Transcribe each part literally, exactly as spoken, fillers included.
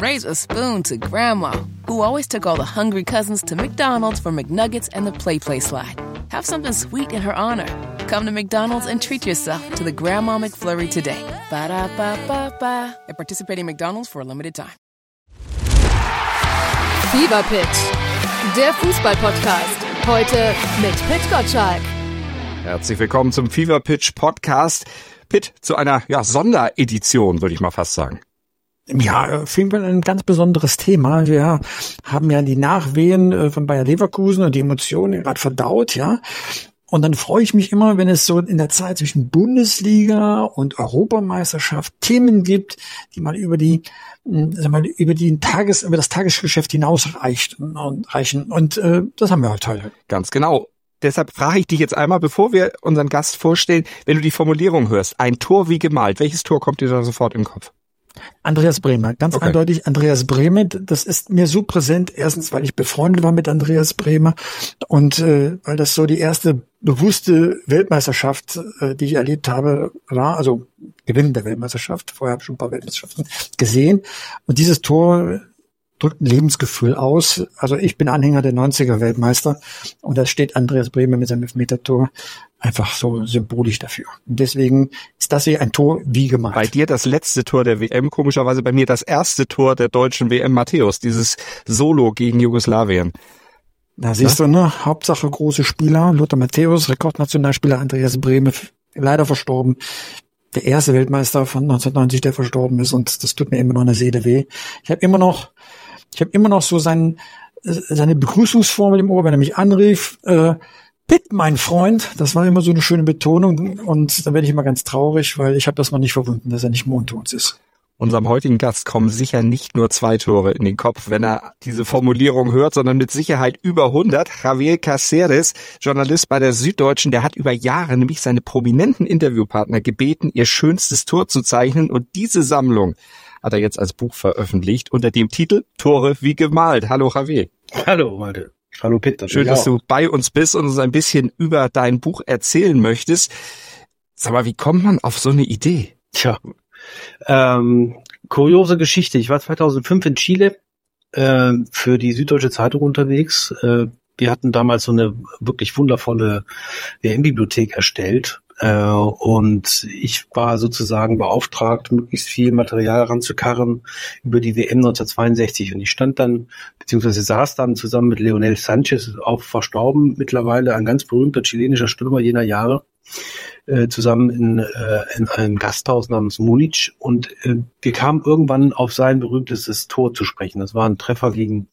raise a spoon to Grandma, who always took all the hungry cousins to McDonald's for McNuggets and the Play Play slide. Have something sweet in her honor. Come to McDonald's and treat yourself to the Grandma McFlurry today. Ba-da-ba-ba-ba. At participating McDonald's for a limited time. Fever Pitch, der Fußball-Podcast. Heute mit Pit Gottschalk. Herzlich willkommen zum Fever Pitch Podcast. Pit, zu einer ja, Sonderedition, würde ich mal fast sagen. Ja, auf jeden Fall ein ganz besonderes Thema. Wir haben ja die Nachwehen von Bayer Leverkusen und die Emotionen gerade verdaut, ja. Und dann freue ich mich immer, wenn es so in der Zeit zwischen Bundesliga und Europameisterschaft Themen gibt, die mal über die, sag mal, über die Tages, über das Tagesgeschäft hinausreicht und reichen. Und äh, das haben wir halt heute. Ganz genau. Deshalb frage ich dich jetzt einmal, bevor wir unseren Gast vorstellen, wenn du die Formulierung hörst, ein Tor wie gemalt, welches Tor kommt dir da sofort im Kopf? Andreas Brehme, ganz okay. Eindeutig Andreas Brehme. Das ist mir so präsent, erstens, weil ich befreundet war mit Andreas Brehme und äh, weil das so die erste bewusste Weltmeisterschaft, äh, die ich erlebt habe, war, also Gewinn der Weltmeisterschaft. Vorher habe ich schon ein paar Weltmeisterschaften gesehen und dieses Tor drückt ein Lebensgefühl aus. Also ich bin Anhänger der neunziger Weltmeister und da steht Andreas Brehme mit seinem Elfmeter-Tor einfach so symbolisch dafür. Und deswegen ist das hier ein Tor wie gemalt. Bei dir das letzte Tor der W M, komischerweise bei mir das erste Tor der deutschen W M Matthäus, dieses Solo gegen Jugoslawien. Da siehst ja? du, ne? Hauptsache große Spieler, Lothar Matthäus, Rekordnationalspieler Andreas Brehme, leider verstorben. Der erste Weltmeister von neunzehnhundertneunzig, der verstorben ist und das tut mir immer noch in der Seele weh. Ich habe immer noch, ich habe immer noch so sein, seine Begrüßungsformel im Ohr, wenn er mich anrief, äh, Pitt, mein Freund, das war immer so eine schöne Betonung und da werde ich immer ganz traurig, weil ich habe das noch nicht verwunden, dass er nicht mehr unter uns ist. Unserem heutigen Gast kommen sicher nicht nur zwei Tore in den Kopf, wenn er diese Formulierung hört, sondern mit Sicherheit über hundert. Javier Cáceres, Journalist bei der Süddeutschen, der hat über Jahre nämlich seine prominenten Interviewpartner gebeten, ihr schönstes Tor zu zeichnen und diese Sammlung hat er jetzt als Buch veröffentlicht unter dem Titel Tore wie gemalt. Hallo Javier. Hallo Malte. Hallo Peter. Schön, dass du bei uns bist und uns ein bisschen über dein Buch erzählen möchtest. Sag mal, wie kommt man auf so eine Idee? Tja, ähm, kuriose Geschichte. Ich war zweitausendfünf in Chile äh, für die Süddeutsche Zeitung unterwegs. Äh, wir hatten damals so eine wirklich wundervolle W M-Bibliothek erstellt. Äh, und ich war sozusagen beauftragt, möglichst viel Material ranzukarren über die W M neunzehnhundertzweiundsechzig. Und ich stand dann, beziehungsweise saß dann zusammen mit Leonel Sanchez, auch verstorben mittlerweile, ein ganz berühmter chilenischer Stürmer jener Jahre, äh, zusammen in, äh, in einem Gasthaus namens Múnich. Und äh, wir kamen irgendwann auf sein berühmtestes Tor zu sprechen. Das war ein Treffer gegen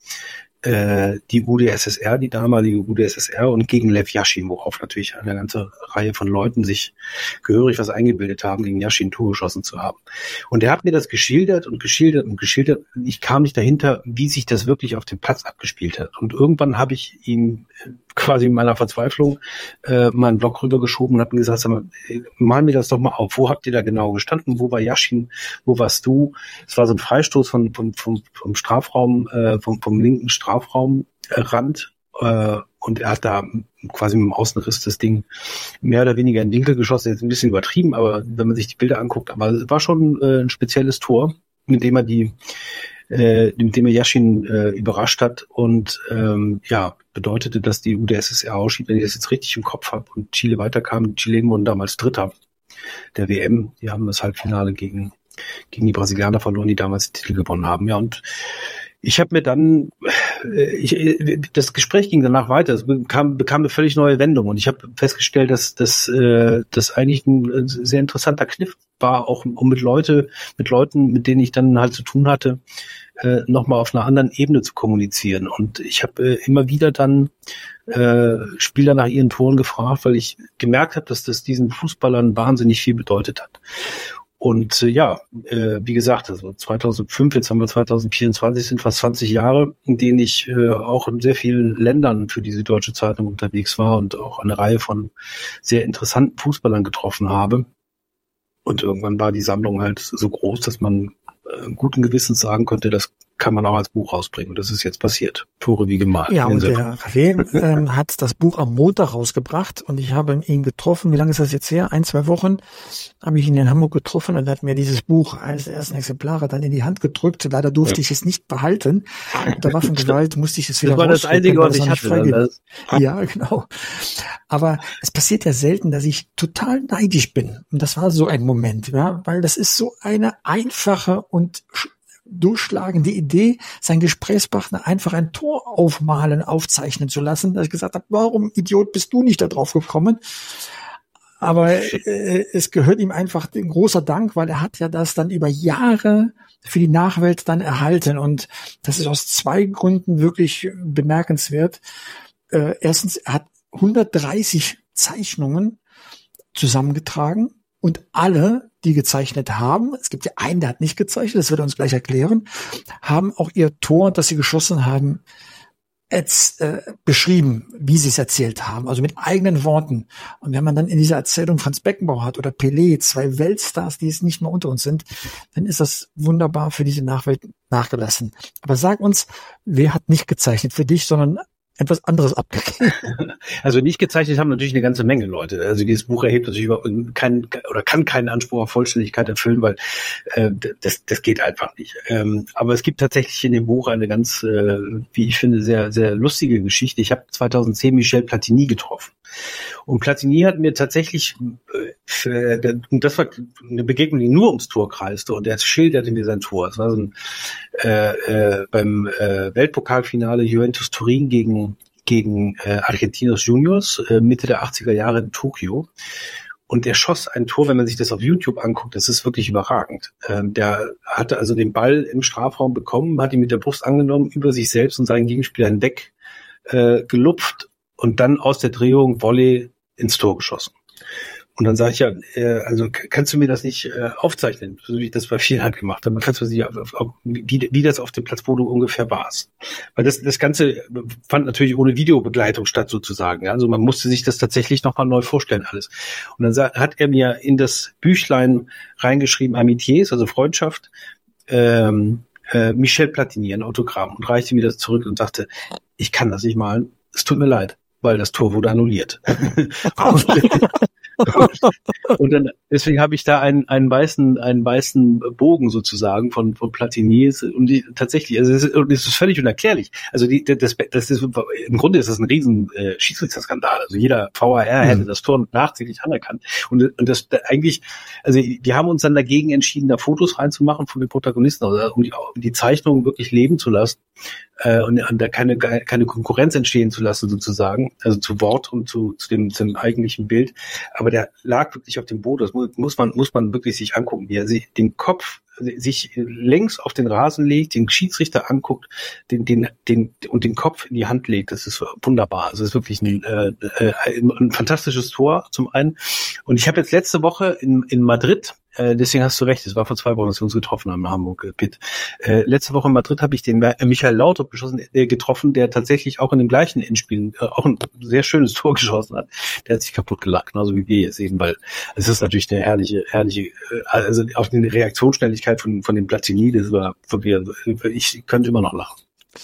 äh, die U d S S R, die damalige U d S S R und gegen Lev Yashin, worauf natürlich eine ganze Reihe von Leuten sich gehörig was eingebildet haben, gegen Yashin ein Tor geschossen zu haben. Und er hat mir das geschildert und geschildert und geschildert. Ich kam nicht dahinter, wie sich das wirklich auf dem Platz abgespielt hat. Und irgendwann habe ich ihm quasi in meiner Verzweiflung äh, meinen Blog rübergeschoben und habe ihm gesagt, sag mal, mal mir das doch mal auf. Wo habt ihr da genau gestanden? Wo war Yashin? Wo warst du? Es war so ein Freistoß von, vom, vom, vom Strafraum, äh, vom, vom linken Strafraumrand. Äh, und er hat da quasi mit dem Außenriss das Ding mehr oder weniger in den Winkel geschossen. Jetzt ein bisschen übertrieben, aber wenn man sich die Bilder anguckt, aber es war schon äh, ein spezielles Tor, mit dem er die äh, mit dem er Yashin äh, überrascht hat und ähm, ja, bedeutete, dass die U d S S R ausschied, wenn ich das jetzt richtig im Kopf habe und Chile weiterkam. Die Chilenen wurden damals Dritter der W M. Die haben das Halbfinale gegen gegen die Brasilianer verloren, die damals den Titel gewonnen haben. Ja, und ich habe mir dann, ich, das Gespräch ging danach weiter, es bekam, bekam eine völlig neue Wendung und ich habe festgestellt, dass das äh, das eigentlich ein sehr interessanter Kniff war, auch um mit Leute, mit Leuten, mit denen ich dann halt zu tun hatte, äh, nochmal auf einer anderen Ebene zu kommunizieren. Und ich habe äh, immer wieder dann äh, Spieler nach ihren Toren gefragt, weil ich gemerkt habe, dass das diesen Fußballern wahnsinnig viel bedeutet hat. Und äh, ja, äh, wie gesagt, also zweitausendfünf, jetzt haben wir zweitausendvierundzwanzig, sind fast zwanzig Jahre, in denen ich äh, auch in sehr vielen Ländern für die Süddeutsche Zeitung unterwegs war und auch eine Reihe von sehr interessanten Fußballern getroffen habe. Und irgendwann war die Sammlung halt so groß, dass man äh, guten Gewissens sagen könnte, das kann man auch als Buch rausbringen. Und das ist jetzt passiert. Tore wie gemalt. Ja, und der Raffaele ähm, hat das Buch am Montag rausgebracht und ich habe ihn getroffen. Wie lange ist das jetzt her? Ein, zwei Wochen habe ich ihn in Hamburg getroffen und er hat mir dieses Buch als ersten Exemplare dann in die Hand gedrückt. Leider durfte ja. ich es nicht behalten. Unter Waffengewalt musste ich es wieder rausdrücken. Das war das Einzige, was ich hatte. Ja, genau. Aber es passiert ja selten, dass ich total neidisch bin. Und das war so ein Moment, ja, weil das ist so eine einfache und durchschlagende Idee, seinen Gesprächspartner einfach ein Tor aufmalen, aufzeichnen zu lassen, dass ich gesagt habe, warum, Idiot, bist du nicht da drauf gekommen? Aber äh, es gehört ihm einfach ein großer Dank, weil er hat ja das dann über Jahre für die Nachwelt dann erhalten und das ist aus zwei Gründen wirklich bemerkenswert. Äh, erstens, er hat hundertdreißig Zeichnungen zusammengetragen und alle, die gezeichnet haben, es gibt ja einen, der hat nicht gezeichnet, das wird er uns gleich erklären, haben auch ihr Tor, das sie geschossen haben, jetzt, äh, beschrieben, wie sie es erzählt haben, also mit eigenen Worten. Und wenn man dann in dieser Erzählung Franz Beckenbauer hat oder Pelé, zwei Weltstars, die es nicht mehr unter uns sind, dann ist das wunderbar für diese Nachwelt nachgelassen. Aber sag uns, wer hat nicht gezeichnet für dich, sondern etwas anderes abgegeben? Also nicht gezeichnet haben natürlich eine ganze Menge Leute. Also dieses Buch erhebt natürlich überhaupt keinen oder kann keinen Anspruch auf Vollständigkeit erfüllen, weil äh, das das geht einfach nicht. Ähm, aber es gibt tatsächlich in dem Buch eine ganz, äh, wie ich finde, sehr sehr lustige Geschichte. Ich habe zweitausendzehn Michel Platini getroffen. Und Platini hat mir tatsächlich, äh, und das war eine Begegnung, die nur ums Tor kreiste, und er schilderte mir sein Tor. Es war so ein, äh, äh, beim äh, Weltpokalfinale Juventus Turin gegen gegen äh, Argentinos Juniors, äh, Mitte der achtziger Jahre in Tokio. Und er schoss ein Tor, wenn man sich das auf YouTube anguckt, das ist wirklich überragend. Ähm, der hatte also den Ball im Strafraum bekommen, hat ihn mit der Brust angenommen, über sich selbst und seinen Gegenspieler hinweg äh, gelupft, und dann aus der Drehung Volley ins Tor geschossen. Und dann sage ich ja, äh, also kannst du mir das nicht äh, aufzeichnen, so wie ich das bei vielen halt gemacht habe? Kannst du nicht, wie, wie das auf dem Platz, wo du ungefähr warst? Weil das das Ganze fand natürlich ohne Videobegleitung statt sozusagen. Ja? Also man musste sich das tatsächlich nochmal neu vorstellen alles. Und dann sa- hat er mir in das Büchlein reingeschrieben, Amitiés, also Freundschaft, ähm, äh, Michel Platini, ein Autogramm, und reichte mir das zurück und sagte, ich kann das nicht malen, es tut mir leid, weil das Tor wurde annulliert. Und dann, deswegen habe ich da einen, einen weißen, einen weißen Bogen sozusagen von, von Platini. Und die, tatsächlich, also es ist, es ist völlig unerklärlich. Also die, das, das ist, im Grunde ist das ein riesen äh, Schiedsrichterskandal. Also jeder V A R hätte mhm. das Tor nachträglich anerkannt. Und, und das da eigentlich, also die haben uns dann dagegen entschieden, da Fotos reinzumachen von den Protagonisten, also um die, um die Zeichnungen wirklich leben zu lassen. Äh, und, und da keine, keine Konkurrenz entstehen zu lassen sozusagen, also zu Wort und zu, zu dem, zum eigentlichen Bild. Aber der lag wirklich auf dem Boden. Das muss, muss man, muss man wirklich sich angucken, wie er sich den Kopf sich längs auf den Rasen legt, den Schiedsrichter anguckt, den, den, den, und den Kopf in die Hand legt. Das ist wunderbar. Also es ist wirklich ein, äh, ein, ein fantastisches Tor zum einen. Und ich habe jetzt letzte Woche in, in Madrid, äh, deswegen hast du recht, es war vor zwei Wochen, dass wir uns getroffen haben in Hamburg, äh, Pitt. Äh, letzte Woche in Madrid habe ich den äh, Michael Laudrup geschossen, äh, getroffen, der tatsächlich auch in dem gleichen Endspiel äh, auch ein sehr schönes Tor geschossen hat. Der hat sich kaputt gelacht, genauso wie wir jetzt eben, weil es ist natürlich eine herrliche, herrliche, äh, also auf die Reaktionsschnelligkeit von, von dem Platini, das war wirklich, ich könnte immer noch lachen.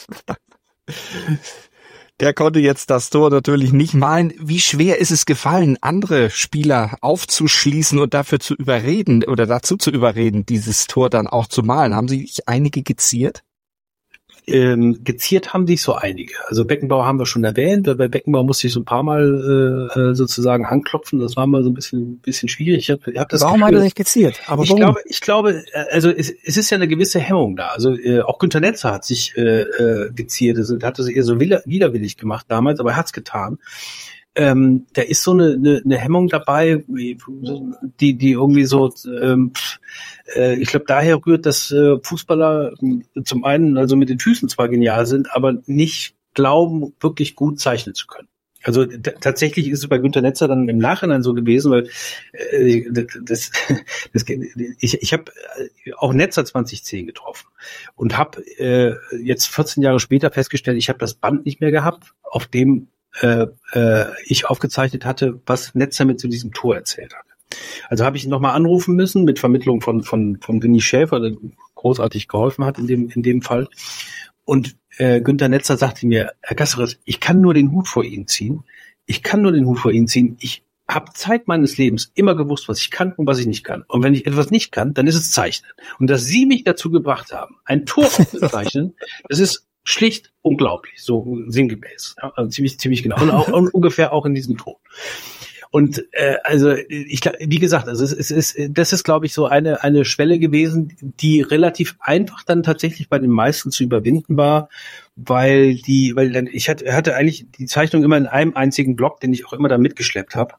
Der konnte jetzt das Tor natürlich nicht malen. Wie schwer ist es gefallen, andere Spieler aufzuschließen und dafür zu überreden oder dazu zu überreden, dieses Tor dann auch zu malen? Haben sich einige geziert? Ähm, geziert haben sich so einige. Also Beckenbauer haben wir schon erwähnt. Bei Beckenbauer musste ich so ein paar Mal äh, sozusagen anklopfen. Das war mal so ein bisschen bisschen schwierig. Ich hab, ich hab das warum Gefühl, hat er nicht geziert? Aber ich warum? glaube, ich glaube, also es, es ist ja eine gewisse Hemmung da. Also äh, auch Günter Netzer hat sich äh, äh, geziert. Also, hat das eher so widerwillig gemacht damals, aber er hat's getan. Ähm, da ist so eine, eine, eine Hemmung dabei, die, die irgendwie so, ähm, äh, ich glaube, daher rührt, dass äh, Fußballer zum einen also mit den Füßen zwar genial sind, aber nicht glauben, wirklich gut zeichnen zu können. Also d- tatsächlich ist es bei Günter Netzer dann im Nachhinein so gewesen, weil äh, das, das, ich, ich habe auch Netzer zwanzig zehn getroffen und habe äh, jetzt vierzehn Jahre später festgestellt, ich habe das Band nicht mehr gehabt, auf dem Äh, äh, ich aufgezeichnet hatte, was Netzer mit zu diesem Tor erzählt hat. Also habe ich ihn nochmal anrufen müssen mit Vermittlung von von von Winnie Schäfer, der großartig geholfen hat in dem in dem Fall. Und äh, Günter Netzer sagte mir, Herr Gasseres, ich kann nur den Hut vor Ihnen ziehen. Ich kann nur den Hut vor Ihnen ziehen. Ich habe Zeit meines Lebens immer gewusst, was ich kann und was ich nicht kann. Und wenn ich etwas nicht kann, dann ist es Zeichnen. Und dass Sie mich dazu gebracht haben, ein Tor aufzuzeichnen, das ist schlicht unglaublich, so sinngemäß. Ja, also ziemlich, ziemlich genau. Und, auch, und ungefähr auch in diesem Ton. Und äh, also ich wie gesagt, also es, es ist das ist glaube ich so eine eine Schwelle gewesen, die relativ einfach dann tatsächlich bei den meisten zu überwinden war, weil die weil dann ich hatte hatte eigentlich die Zeichnung immer in einem einzigen Block, den ich auch immer da mitgeschleppt habe.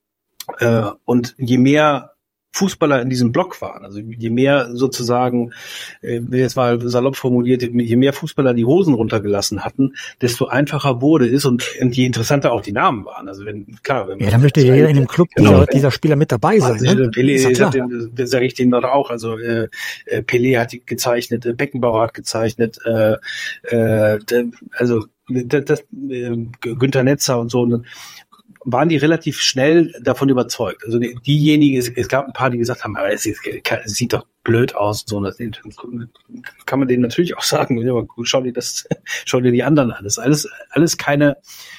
Äh, und je mehr Fußballer in diesem Block waren, also je mehr sozusagen, äh, jetzt mal salopp formuliert, je mehr Fußballer die Hosen runtergelassen hatten, desto einfacher wurde es und, und je interessanter auch die Namen waren. Also wenn klar, wenn ja, dann möchte ja jeder in dem Club genau, dieser, dieser Spieler mit dabei sein. Also, ne? Pelé, das sage ich denen dort auch. Also äh, Pelé hat gezeichnet, Beckenbauer hat gezeichnet, äh, äh, also das, das, äh, Günter Netzer und so. Waren die relativ schnell davon überzeugt. Also die, diejenigen, es, es gab ein paar, die gesagt haben, aber es, es, es sieht doch blöd aus. So, das kann man denen natürlich auch sagen. Ja, aber gut, schau dir das, schau dir die anderen an. Das ist alles, alles keine,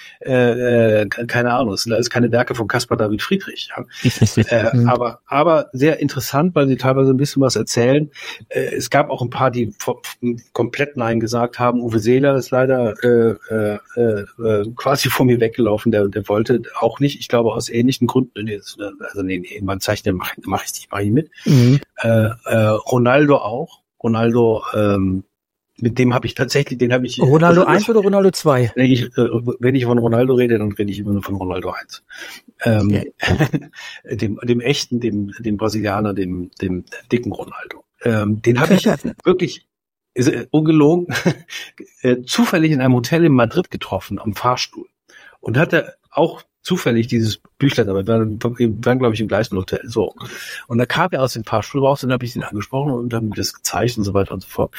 äh, keine Ahnung, es sind alles keine Werke von Caspar David Friedrich. Ja. äh, aber, aber sehr interessant, weil sie teilweise ein bisschen was erzählen. Äh, es gab auch ein paar, die komplett Nein gesagt haben. Uwe Seeler ist leider äh, äh, äh, quasi vor mir weggelaufen. Der, der wollte auch nicht. Ich glaube aus ähnlichen Gründen. Also nee, nee beim Zeichnen mache mach ich nicht, mache ich mit. Mhm. Äh, äh, Ronaldo auch. Ronaldo. Ähm, Mit dem habe ich tatsächlich, den habe ich... Ronaldo eins oder Ronaldo zwei? Wenn ich, wenn ich von Ronaldo rede, dann rede ich immer nur von Ronaldo eins. Ähm, okay. dem, dem echten, dem, dem Brasilianer, dem, dem dicken Ronaldo. Ähm, den habe ich wirklich, ist, äh, ungelogen, äh, zufällig in einem Hotel in Madrid getroffen, am Fahrstuhl. Und hatte auch zufällig dieses Büchlein, aber wir waren, wir waren glaube ich, im gleichen Hotel. So. Und da kam er aus dem Fahrstuhl raus, dann habe ich ihn angesprochen und dann das gezeigt und so weiter und so fort.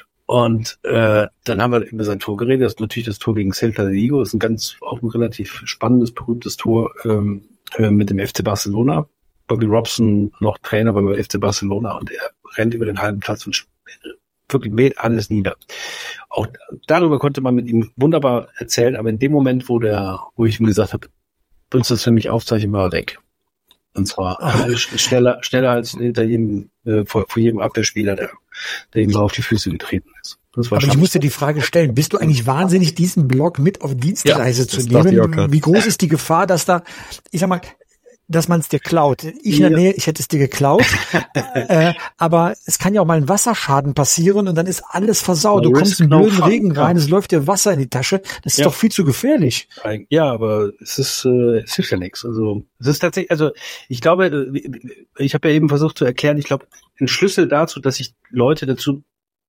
Und äh, dann haben wir über sein Tor geredet. Das ist natürlich das Tor gegen Celta de Vigo. Das ist ein ganz, auch ein relativ spannendes, berühmtes Tor ähm, äh, mit dem F C Barcelona. Bobby Robson noch Trainer beim F C Barcelona und er rennt über den halben Platz und wirklich mäht alles nieder. Auch darüber konnte man mit ihm wunderbar erzählen, aber in dem Moment, wo der, wo ich ihm gesagt habe, willst du das für mich aufzeichnen, war er weg. Und zwar oh. schneller, schneller als hinter jedem, äh, vor, vor jedem Abwehrspieler, der, der ihm so auf die Füße getreten ist. Das war Aber ich musste die Frage stellen, bist du eigentlich wahnsinnig, diesen Blog mit auf Dienstreise ja, zu nehmen? Wie groß ist die Gefahr, dass da, ich sag mal, dass man es dir klaut? Ich in der Nähe, ich hätte es dir geklaut. äh, aber es kann ja auch mal ein Wasserschaden passieren und dann ist alles versaut. Du kommst in blöden Regen rein, ja. Es läuft dir Wasser in die Tasche. Das ist ja. doch viel zu gefährlich. Ja, aber es ist, äh, es hilft ja nichts. Also es ist tatsächlich, also ich glaube, ich habe ja eben versucht zu erklären, ich glaube, ein Schlüssel dazu, dass ich Leute dazu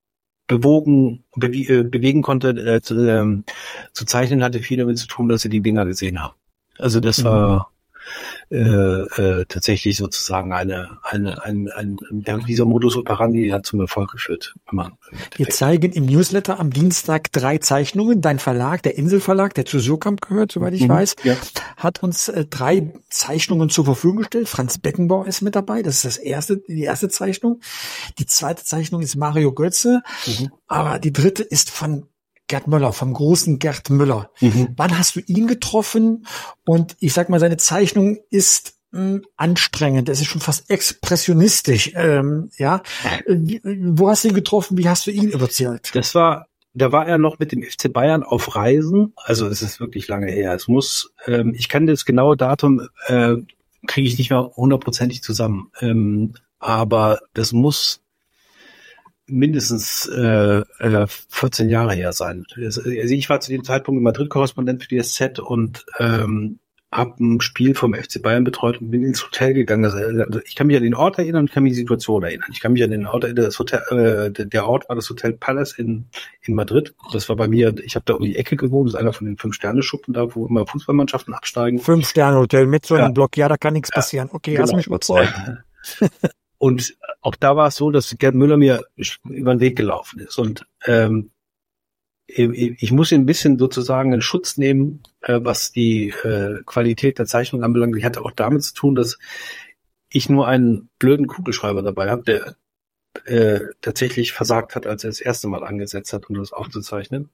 bewogen, bewe- bewegen konnte, äh, zu, ähm, zu zeichnen, hatte viel damit zu tun, dass sie die Dinger gesehen haben. Also das war mhm. Äh, äh, tatsächlich sozusagen eine, eine, ein, ein, ein, dieser Modus operandi hat zum Erfolg geführt. Wenn man Wir zeigen im Newsletter am Dienstag drei Zeichnungen. Dein Verlag, der Inselverlag, der zu Surkamp gehört, soweit ich mhm, weiß, ja. hat uns äh, drei Zeichnungen zur Verfügung gestellt. Franz Beckenbauer ist mit dabei. Das ist das erste, die erste Zeichnung. Die zweite Zeichnung ist Mario Götze. Mhm. Aber die dritte ist von Gerd Müller, vom großen Gerd Müller. Mhm. Wann hast du ihn getroffen? Und ich sag mal, seine Zeichnung ist mh, anstrengend. Es ist schon fast expressionistisch. Ähm, ja, wie, wo hast du ihn getroffen? Wie hast du ihn überzeugt? Das war, da war er noch mit dem F C Bayern auf Reisen. Also es ist wirklich lange her. Es muss, ähm, ich kann das genaue Datum äh, kriege ich nicht mehr hundertprozentig zusammen. Ähm, aber das muss mindestens äh, vierzehn Jahre her sein. Also ich war zu dem Zeitpunkt Madrid-Korrespondent für die S Z und ähm, habe ein Spiel vom F C Bayern betreut und bin ins Hotel gegangen. Also ich kann mich an den Ort erinnern und kann mich an die Situation erinnern. Ich kann mich an den Ort erinnern, das Hotel, äh, der Ort war das Hotel Palace in in Madrid. Das war bei mir, ich habe da um die Ecke gewohnt, das ist einer von den Fünf-Sterne-Schuppen da, wo immer Fußballmannschaften absteigen. Fünf-Sterne-Hotel mit so einem ja. Block, ja, da kann nichts passieren. Okay, genau. Hast mich überzeugt. Und auch da war es so, dass Gerd Müller mir über den Weg gelaufen ist. Und ähm, ich muss ihn ein bisschen sozusagen in Schutz nehmen, äh, was die äh, Qualität der Zeichnung anbelangt. Ich hatte auch damit zu tun, dass ich nur einen blöden Kugelschreiber dabei habe, der äh, tatsächlich versagt hat, als er das erste Mal angesetzt hat, um das aufzuzeichnen.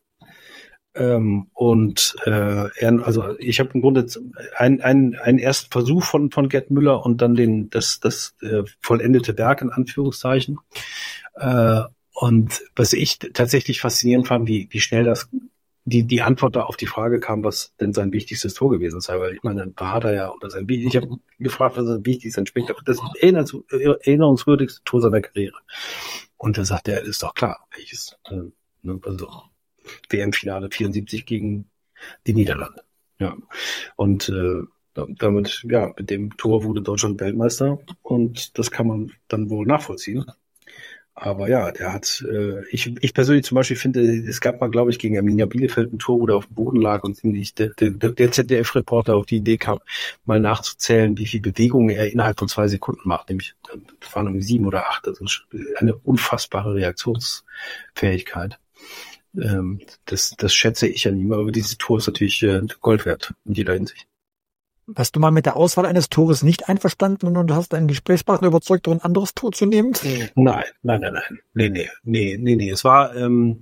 Ähm, und äh, er, also ich habe im Grunde einen, einen, einen ersten Versuch von von Gerd Müller und dann den das das äh, vollendete Werk in Anführungszeichen. Äh, und was ich tatsächlich faszinierend fand, wie wie schnell das die die Antwort da auf die Frage kam, was denn sein wichtigstes Tor gewesen sei, weil ich meine, da hat er ja oder sein ich habe gefragt, was sein wichtigstes ein Spieler, das erinnerungswürdigste Tor seiner Karriere. Und da sagte er, ist doch klar, welches äh, ne, also W M-Finale vierundsiebzig gegen die Niederlande. Ja. Und äh, damit, ja, mit dem Tor wurde Deutschland Weltmeister und das kann man dann wohl nachvollziehen. Aber ja, der hat, äh, ich, ich persönlich zum Beispiel finde, es gab mal, glaube ich, gegen Arminia Bielefeld ein Tor, wo der auf dem Boden lag und ziemlich der, der, der Z D F-Reporter auf die Idee kam, mal nachzuzählen, wie viel Bewegungen er innerhalb von zwei Sekunden macht. Nämlich, das waren um sieben oder acht. Also eine unfassbare Reaktionsfähigkeit. Ähm, das, das schätze ich an ihm, aber dieses Tor ist natürlich äh, Gold wert in jeder Hinsicht. Warst du mal mit der Auswahl eines Tores nicht einverstanden und hast deinen Gesprächspartner überzeugt, ein anderes Tor zu nehmen? Nein, nein, nein, nein. Nee, nee, nee, nee, nee. Es war, ähm,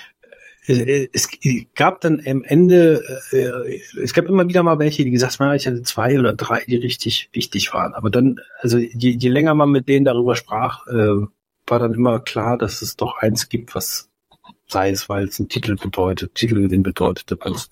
es, es gab dann am Ende, äh, es gab immer wieder mal welche, die gesagt haben, ich hatte zwei oder drei, die richtig wichtig waren. Aber dann, also je, je länger man mit denen darüber sprach, äh, war dann immer klar, dass es doch eins gibt, was sei es, weil es einen Titel bedeutet, Titelgewinn bedeutet, was,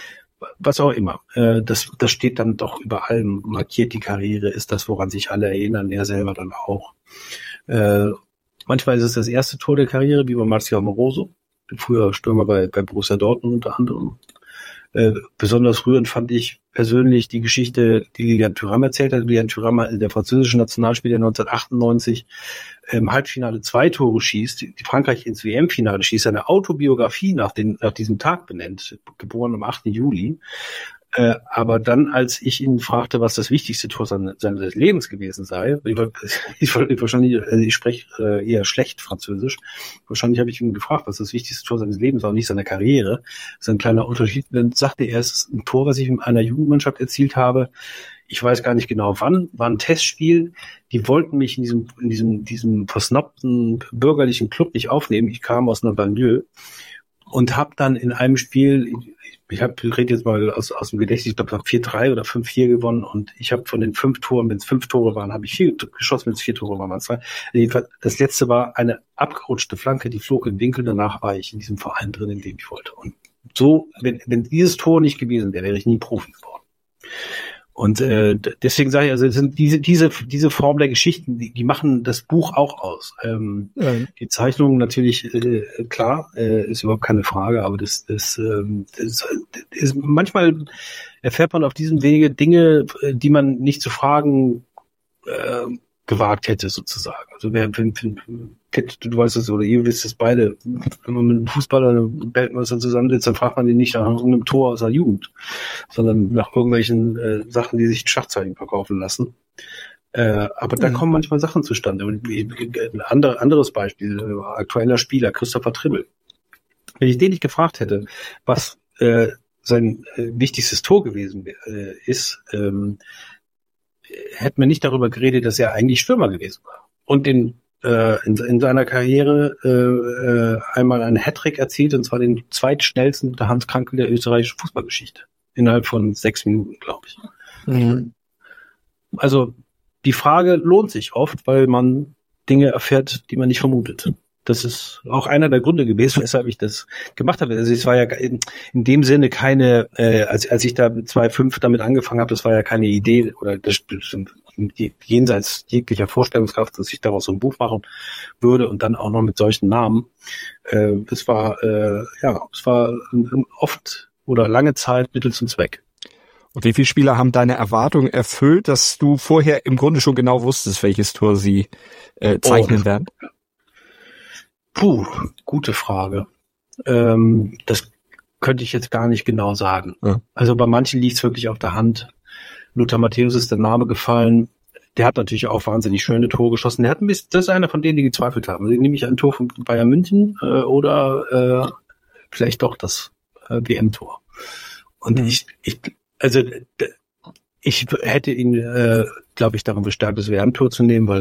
was auch immer. Äh, das, das steht dann doch über allem, markiert die Karriere, ist das, woran sich alle erinnern, er selber dann auch. Äh, manchmal ist es das erste Tor der Karriere, wie bei Marcio Amoroso, früher Stürmer bei, bei Borussia Dortmund unter anderem. Äh, besonders rührend fand ich persönlich die Geschichte, die Lilian Thuram erzählt hat. Lilian Thuram, der französische Nationalspieler neunzehnhundertachtundneunzig, im Halbfinale zwei Tore schießt, die Frankreich ins W M-Finale schießt, seine Autobiografie nach, den, nach diesem Tag benennt, geboren am achten Juli. Äh, aber dann, als ich ihn fragte, was das wichtigste Tor seines, seines Lebens gewesen sei, ich, ich, ich, wahrscheinlich, also ich spreche äh, eher schlecht Französisch, wahrscheinlich habe ich ihn gefragt, was das wichtigste Tor seines Lebens war, nicht seiner Karriere. Das ist ein kleiner Unterschied. Dann sagte er, es ist ein Tor, was ich in einer Jugendmannschaft erzielt habe. Ich weiß gar nicht genau wann, war ein Testspiel. Die wollten mich in diesem, in diesem, diesem versnobten bürgerlichen Club nicht aufnehmen. Ich kam aus einer Banlieue und habe dann in einem Spiel, ich habe, rede jetzt mal aus, aus dem Gedächtnis, ich glaube, ich habe vier drei oder fünf vier gewonnen und ich habe von den fünf Toren, wenn es fünf Tore waren, habe ich vier geschossen, wenn es vier Tore waren, waren es zwei. Das letzte war eine abgerutschte Flanke, die flog im Winkel, danach war ich in diesem Verein drin, in dem ich wollte. Und so, wenn, wenn dieses Tor nicht gewesen wäre, wäre ich nie Profi geworden. Und äh, deswegen sage ich, also es sind diese diese diese Form der Geschichten, die, die machen das Buch auch aus. Ähm, ja. Die Zeichnungen natürlich äh, klar, äh, ist überhaupt keine Frage, aber das, das, ähm, das ist manchmal erfährt man auf diesem Wege Dinge, die man nicht zu fragen äh, gewagt hätte sozusagen. Also wer, wenn, wenn, du weißt es oder ihr wisst es beide, wenn man mit einem Fußballer, einem Weltmeister zusammensitzt, dann fragt man ihn nicht nach einem Tor aus der Jugend, sondern nach irgendwelchen äh, Sachen, die sich in Schachzeichen verkaufen lassen. Äh, aber da mhm. kommen manchmal Sachen zustande. Ein andere, anderes Beispiel, äh, aktueller Spieler, Christopher Trimmel. Wenn ich den nicht gefragt hätte, was äh, sein äh, wichtigstes Tor gewesen äh, ist, ähm, hätten wir nicht darüber geredet, dass er eigentlich Stürmer gewesen war. Und den äh, in, in seiner Karriere äh, äh, einmal einen Hattrick erzielt, und zwar den zweitschnellsten unter Hans Krankl der österreichischen Fußballgeschichte. Innerhalb von sechs Minuten, glaube ich. Mhm. Also die Frage lohnt sich oft, weil man Dinge erfährt, die man nicht vermutet. Das ist auch einer der Gründe gewesen, weshalb ich das gemacht habe. Also es war ja in, in dem Sinne keine, äh, als, als ich da mit zwei Komma fünf damit angefangen habe, das war ja keine Idee oder das jenseits jeglicher Vorstellungskraft, dass ich daraus so ein Buch machen würde und dann auch noch mit solchen Namen. Äh, es war äh, ja, es war oft oder lange Zeit Mittel zum Zweck. Und wie viele Spieler haben deine Erwartungen erfüllt, dass du vorher im Grunde schon genau wusstest, welches Tor sie äh, zeichnen oh, werden? Puh, gute Frage. Ähm, das könnte ich jetzt gar nicht genau sagen. Ja. Also bei manchen liegt es wirklich auf der Hand. Lothar Matthäus ist der Name gefallen. Der hat natürlich auch wahnsinnig schöne Tore geschossen. Der hat ein bisschen, das ist einer von denen, die gezweifelt haben. Also nämlich ein Tor von Bayern München äh, oder äh, vielleicht doch das äh, W M-Tor. Und mhm. ich, ich, also ich hätte ihn, äh, glaube ich, darin bestärkt, das W M-Tor zu nehmen, weil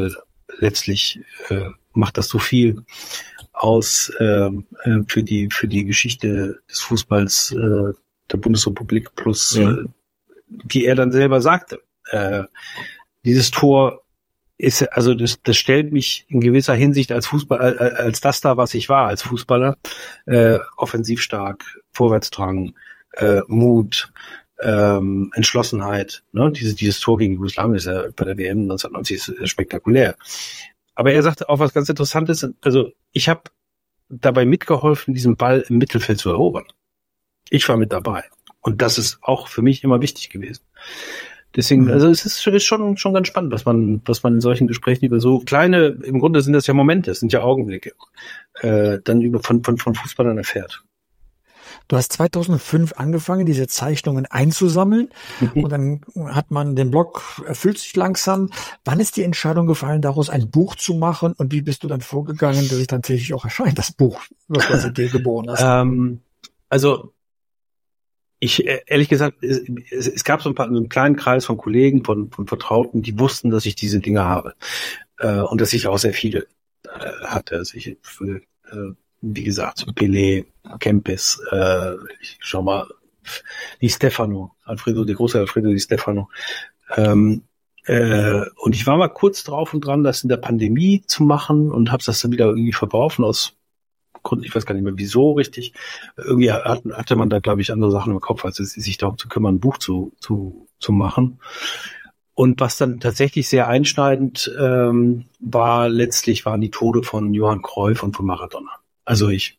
letztlich äh, macht das so viel aus äh, für die für die Geschichte des Fußballs äh, der Bundesrepublik plus, ja. äh, wie er dann selber sagte, äh, dieses Tor ist, also das, das stellt mich in gewisser Hinsicht als Fußball, als das da, was ich war, als Fußballer, äh, offensiv stark, Vorwärtsdrang, äh, Mut, ähm, Entschlossenheit. Ne? Diese, dieses Tor gegen Jugoslawien ist ja bei der W M neunzehnhundertneunzig ist spektakulär. Aber er sagte auch was ganz Interessantes. Also ich habe dabei mitgeholfen, diesen Ball im Mittelfeld zu erobern. Ich war mit dabei. Und das ist auch für mich immer wichtig gewesen. Deswegen, also es ist, ist schon schon ganz spannend, was man was man in solchen Gesprächen über so kleine, im Grunde sind das ja Momente, es sind ja Augenblicke, äh, dann über von von von Fußballern erfährt. Du hast zweitausendfünf angefangen, diese Zeichnungen einzusammeln, mhm. und dann hat man den Blog erfüllt sich langsam. Wann ist die Entscheidung gefallen, daraus ein Buch zu machen, und wie bist du dann vorgegangen, dass es tatsächlich auch erscheint, das Buch, was du dir geboren hast? Ähm, also Ich, ehrlich gesagt, es, es gab so ein paar, einen kleinen Kreis von Kollegen, von, von Vertrauten, die wussten, dass ich diese Dinge habe. Äh, und dass ich auch sehr viele äh, hatte. Also ich, für, äh, wie gesagt, Pelé, Kempes, äh, ich schau mal, Di Stefano, Alfredo, der große Alfredo Di Stefano. Ähm, äh, und ich war mal kurz drauf und dran, das in der Pandemie zu machen, und habe das dann wieder irgendwie verworfen aus Gründen, ich weiß gar nicht mehr wieso richtig. Irgendwie hat, hatte man da, glaube ich, andere Sachen im Kopf, als sich darum zu kümmern, ein Buch zu zu zu machen. Und was dann tatsächlich sehr einschneidend ähm, war, letztlich waren die Tode von Johann Cruyff und von Maradona. Also ich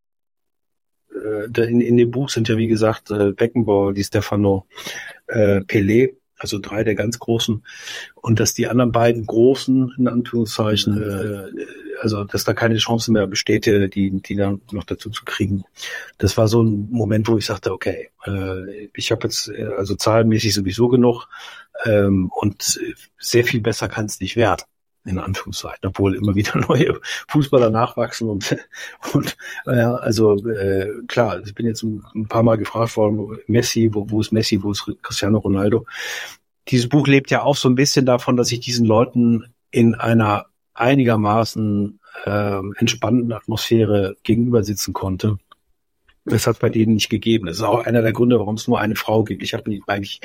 äh, in, in dem Buch sind ja, wie gesagt, äh, Beckenbauer, Di Stefano, äh, Pelé, also drei der ganz Großen, und dass die anderen beiden Großen, in Anführungszeichen, äh, also dass da keine Chance mehr besteht, die die dann noch dazu zu kriegen. Das war so ein Moment, wo ich sagte, okay, äh, ich habe jetzt äh, also zahlenmäßig sowieso genug, ähm, und sehr viel besser kann es nicht werden, in Anführungszeichen, obwohl immer wieder neue Fußballer nachwachsen und und äh, also äh, klar, ich bin jetzt ein, ein paar Mal gefragt worden, Messi, wo, wo ist Messi, wo ist Cristiano Ronaldo? Dieses Buch lebt ja auch so ein bisschen davon, dass ich diesen Leuten in einer einigermaßen äh, entspannten Atmosphäre gegenüber sitzen konnte. Das hat bei denen nicht gegeben. Das ist auch einer der Gründe, warum es nur eine Frau gibt. Ich habe mich eigentlich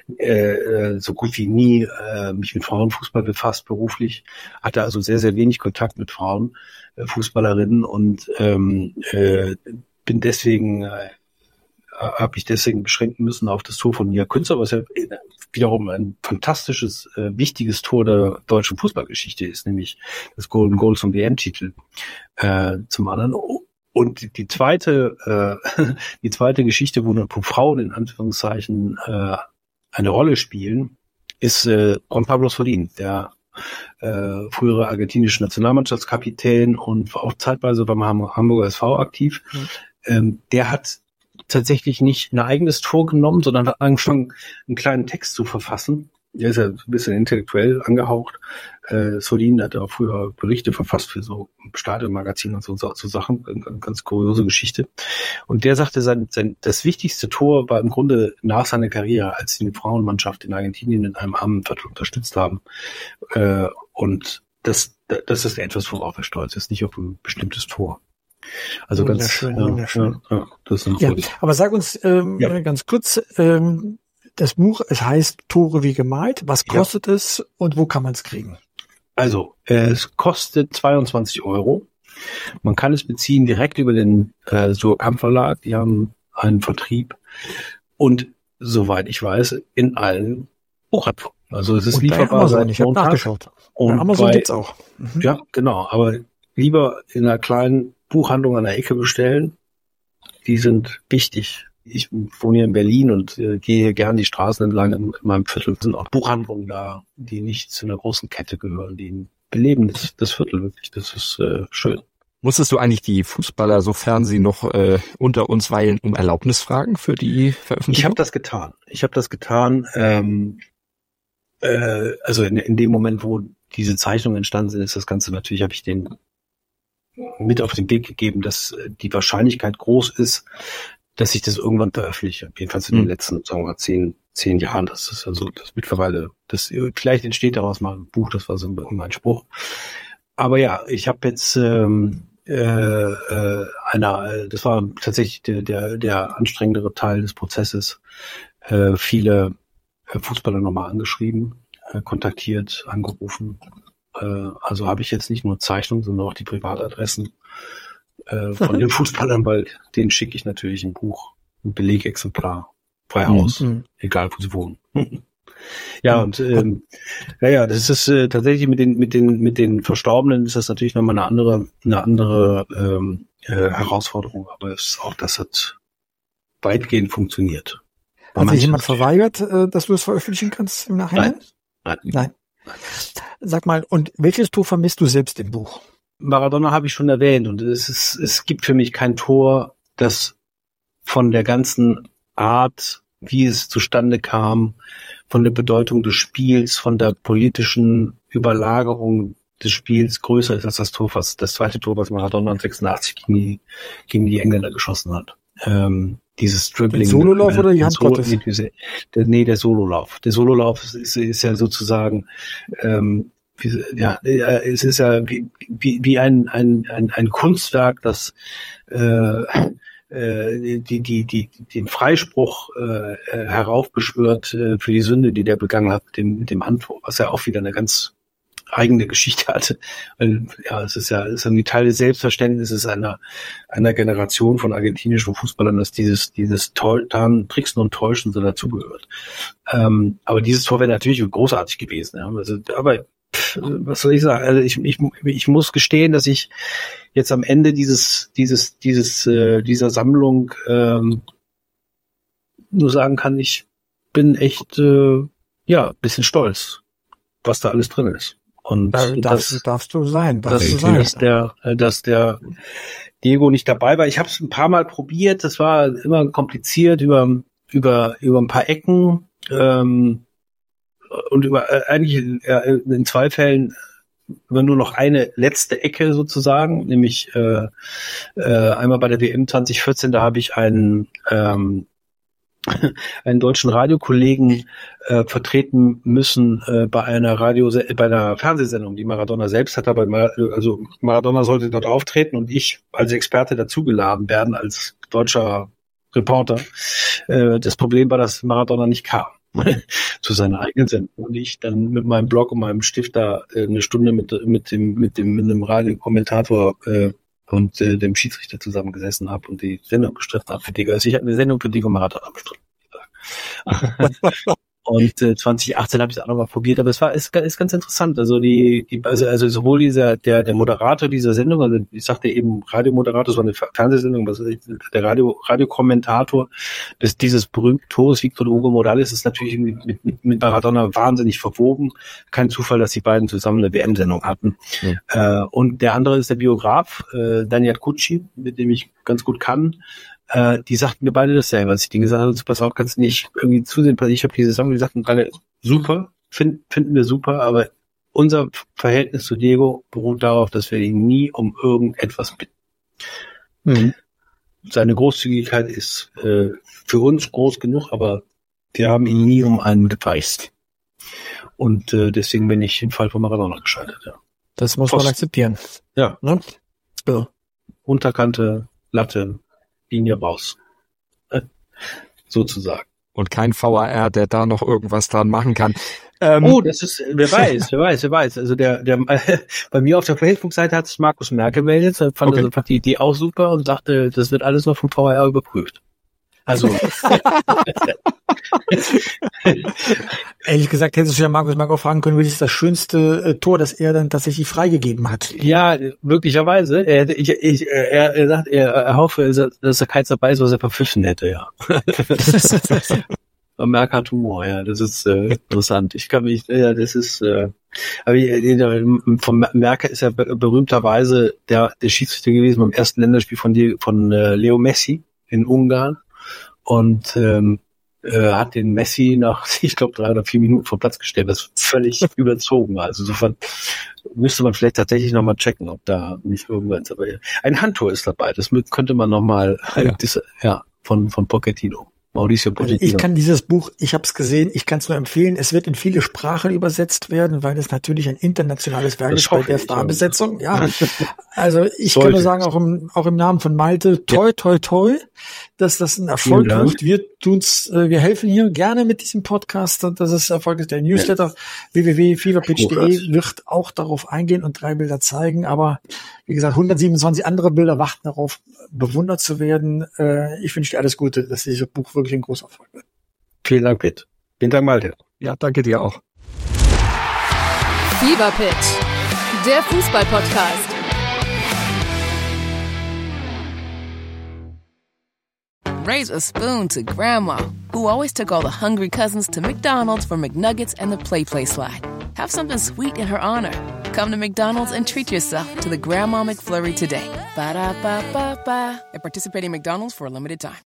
äh, so gut wie nie äh, mich mit Frauenfußball befasst beruflich, hatte also sehr, sehr wenig Kontakt mit Frauen, äh, Fußballerinnen, und ähm, äh, bin deswegen äh, habe ich deswegen beschränken müssen auf das Tor von Nia Künzer, was ja wiederum ein fantastisches, äh, wichtiges Tor der deutschen Fußballgeschichte ist, nämlich das Golden Goal zum W M-Titel äh, zum anderen. Und die zweite, äh, die zweite Geschichte, wo, wo Frauen in Anführungszeichen äh, eine Rolle spielen, ist äh, Juan Pablo Solín, der äh, frühere argentinische Nationalmannschaftskapitän und war auch zeitweise beim Hamburger S V aktiv. Mhm. Ähm, der hat tatsächlich nicht ein eigenes Tor genommen, sondern hat angefangen, einen kleinen Text zu verfassen. Der ist ja ein bisschen intellektuell angehaucht. Äh, Solín hat auch früher Berichte verfasst für so Stadionmagazine und so, so, so Sachen. Eine ganz kuriose Geschichte. Und der sagte, sein, sein, das wichtigste Tor war im Grunde nach seiner Karriere, als sie die Frauenmannschaft in Argentinien in einem armen Viertel unterstützt haben. Äh, und das, das ist etwas, worauf er stolz ist, nicht auf ein bestimmtes Tor. Also ganz schön, ja, wunderschön. Ja, ja, das sind ja, so die. Aber sag uns ähm, ja. ganz kurz, ähm, das Buch, es heißt Tore wie gemalt. Was kostet ja. es und wo kann man es kriegen? Also, äh, es kostet zweiundzwanzig Euro. Man kann es beziehen direkt über den äh, Surkamp Verlag. Die haben einen Vertrieb. Und soweit ich weiß, in allen Buchhandlungen. Also es ist und lieferbar bei Amazon, seit ich habe nachgeschaut. Und bei Amazon bei, gibt's auch. Mhm. Ja, genau. Aber lieber in einer kleinen Buchhandlung an der Ecke bestellen. Die sind wichtig. Ich wohne hier in Berlin und äh, gehe gern die Straßen entlang. In, in meinem Viertel sind auch Buchhandlungen da, die nicht zu einer großen Kette gehören. Die beleben das, das Viertel wirklich. Das ist äh, schön. Musstest du eigentlich die Fußballer, sofern sie noch äh, unter uns weilen, um Erlaubnis fragen für die Veröffentlichung? Ich habe das getan. Ich habe das getan. Ähm, äh, also in, in dem Moment, wo diese Zeichnungen entstanden sind, ist das Ganze natürlich, habe ich den mit auf den Weg gegeben, dass die Wahrscheinlichkeit groß ist, dass ich das irgendwann veröffentliche. Jedenfalls in den letzten, sagen wir mal, zehn, zehn Jahren. Das ist also das mittlerweile, das vielleicht entsteht daraus mal ein Buch, das war so mein Spruch. Aber ja, ich habe jetzt ähm, äh, äh, einer, das war tatsächlich der, der, der anstrengendere Teil des Prozesses, äh, viele Fußballer nochmal angeschrieben, äh, kontaktiert, angerufen. Äh, also habe ich jetzt nicht nur Zeichnungen, sondern auch die Privatadressen äh, von den Fußballern, weil denen schicke ich natürlich ein Buch, ein Belegexemplar frei aus, mhm. egal wo sie wohnen. Ja, und ähm, ja, ja, das ist äh, tatsächlich mit den mit den mit den Verstorbenen ist das natürlich nochmal eine andere eine andere ähm, äh, Herausforderung, aber es ist auch, das hat weitgehend funktioniert. Hat sich jemand verweigert, äh, dass du es veröffentlichen kannst im Nachhinein? Nein. Nein. Nein. Sag mal, und welches Tor vermisst du selbst im Buch? Maradona habe ich schon erwähnt und es ist es gibt für mich kein Tor, das von der ganzen Art, wie es zustande kam, von der Bedeutung des Spiels, von der politischen Überlagerung des Spiels größer ist als das Tor, was das zweite Tor, was Maradona sechsundachtzig gegen die, gegen die Engländer geschossen hat. Ähm, dieses Dribbling. Der Sololauf oder die Hand Solo, Gottes? Der, nee, der Sololauf. Der Sololauf ist, ist ja sozusagen, ähm, wie, ja, es ist ja wie, wie, wie ein, ein, ein, ein Kunstwerk, das äh, die die die den Freispruch äh, heraufbeschwört äh, für die Sünde, die der begangen hat mit dem mit dem Handtor, was ja auch wieder eine ganz eigene Geschichte hatte. Weil, ja, es ist ja es ist ein Teil des Selbstverständnisses einer einer Generation von argentinischen Fußballern, dass dieses dieses Tarnen, Tricksen und Täuschen so dazugehört. Ähm, aber dieses Tor wäre natürlich großartig gewesen. Ja. Also, aber pff, was soll ich sagen? Also ich ich ich muss gestehen, dass ich jetzt am Ende dieses, dieses, dieses, äh, dieser Sammlung ähm, nur sagen kann, ich bin echt, äh, ja, ein bisschen stolz, was da alles drin ist. Und da, das, das darfst du sein. Darfst das, du sein. Dass der, dass der Diego nicht dabei war. Ich habe es ein paar Mal probiert. Das war immer kompliziert über über über ein paar Ecken ähm, und über äh, eigentlich äh, in zwei Fällen über nur noch eine letzte Ecke sozusagen, nämlich äh, äh, einmal bei der W M zwanzig vierzehn, da habe ich einen ähm, einen deutschen Radiokollegen äh, vertreten müssen äh, bei einer Radio bei einer Fernsehsendung, die Maradona selbst hat, aber Mar- also Maradona sollte dort auftreten und ich als Experte dazugeladen werden als deutscher Reporter. Äh, das Problem war, dass Maradona nicht kam zu seiner eigenen Sendung und ich dann mit meinem Blog und meinem Stift da äh, eine Stunde mit mit dem mit dem mit dem Radiokommentator äh, und äh, dem Schiedsrichter zusammengesessen habe und die Sendung gestritten habe für Diego. Also ich habe eine Sendung für Diego Maradona bestritten. Und äh, zwanzig achtzehn habe ich es auch nochmal probiert, aber es war ist, ist ganz interessant. Also die, die also, also sowohl dieser der der Moderator dieser Sendung, also ich sagte eben Radiomoderator, es war eine Fernsehsendung, was ist der Radio Radiokommentator des dieses berühmten Tores Victor Hugo Morales ist natürlich mit, mit, mit Maradona wahnsinnig verwoben. Kein Zufall, dass die beiden zusammen eine W M-Sendung hatten. Mhm. Äh, und der andere ist der Biograf äh, Daniel Cucci, mit dem ich ganz gut kann. Äh, die sagten mir beide dasselbe, als ich denen gesagt habe, pass auf, kannst du nicht irgendwie zusehen, ich habe diese Song, die sagten alle, super, find, finden wir super, aber unser Verhältnis zu Diego beruht darauf, dass wir ihn nie um irgendetwas bitten. Mhm. Seine Großzügigkeit ist äh, für uns groß genug, aber wir haben ihn nie um einen gepreist. Und äh, deswegen bin ich im Fall von Maradona gescheitert. Ja. Das muss Post. Man akzeptieren. Ja. Ne? Ja. Unterkante, Latte, Linie raus. Äh, sozusagen. Und kein V A R, der da noch irgendwas dran machen kann. Ähm, oh, das ist, wer weiß, wer weiß, wer weiß. Also der, der, äh, bei mir auf der Facebook-Seite hat es Markus Merck gemeldet, fand, okay. also, fand die Idee auch super und sagte, das wird alles noch vom V A R überprüft. Also. Ehrlich gesagt, hättest du ja Markus Merck auch fragen können, welches ist das schönste äh, Tor, das er dann tatsächlich freigegeben hat. Ja, möglicherweise. Er, ich, ich, er, er sagt, er, er hoffe, dass er keins dabei ist, was er verpfiffen hätte, ja. Merck hat Humor, ja, das ist äh, interessant. Ich kann mich, ja, das ist, äh, aber äh, vom Merck ist ja berühmterweise der, der Schiedsrichter gewesen beim ersten Länderspiel von, die, von äh, Leo Messi in Ungarn und ähm, äh, hat den Messi nach, ich glaube, drei oder vier Minuten vom Platz gestellt. Das ist völlig überzogen. Also insofern müsste man vielleicht tatsächlich nochmal checken, ob da nicht irgendwann, aber ein Handtor ist dabei. Das könnte man nochmal, ja, ja von, von Pochettino. Mauricio Also ich kann dieses Buch, ich habe es gesehen, ich kann es nur empfehlen. Es wird in viele Sprachen übersetzt werden, weil es natürlich ein internationales Werk ist bei der Starbesetzung. Ja, also ich kann nur sagen, auch im, auch im Namen von Malte, toi, toi, toi, dass das ein Erfolg wird. Wir tun's, äh, wir helfen hier gerne mit diesem Podcast und das ist Erfolg ist der Newsletter. w w w punkt feverpitch punkt d e wird auch darauf eingehen und drei Bilder zeigen. Aber wie gesagt, hundertsiebenundzwanzig andere Bilder warten darauf, bewundert zu werden. Äh, ich wünsche dir alles Gute, dass dieses Buch wirklich ein großer Erfolg wird. Vielen Dank, Pitt. Vielen Dank, Malte. Ja, danke dir auch. Fever Pitch, der Fußball-Podcast. Raise a spoon to Grandma, who always took all the hungry cousins to McDonald's for McNuggets and the Play Play Slide. Have something sweet in her honor. Come to McDonald's and treat yourself to the Grandma McFlurry today. Ba-da-ba-ba-ba. At participating McDonald's for a limited time.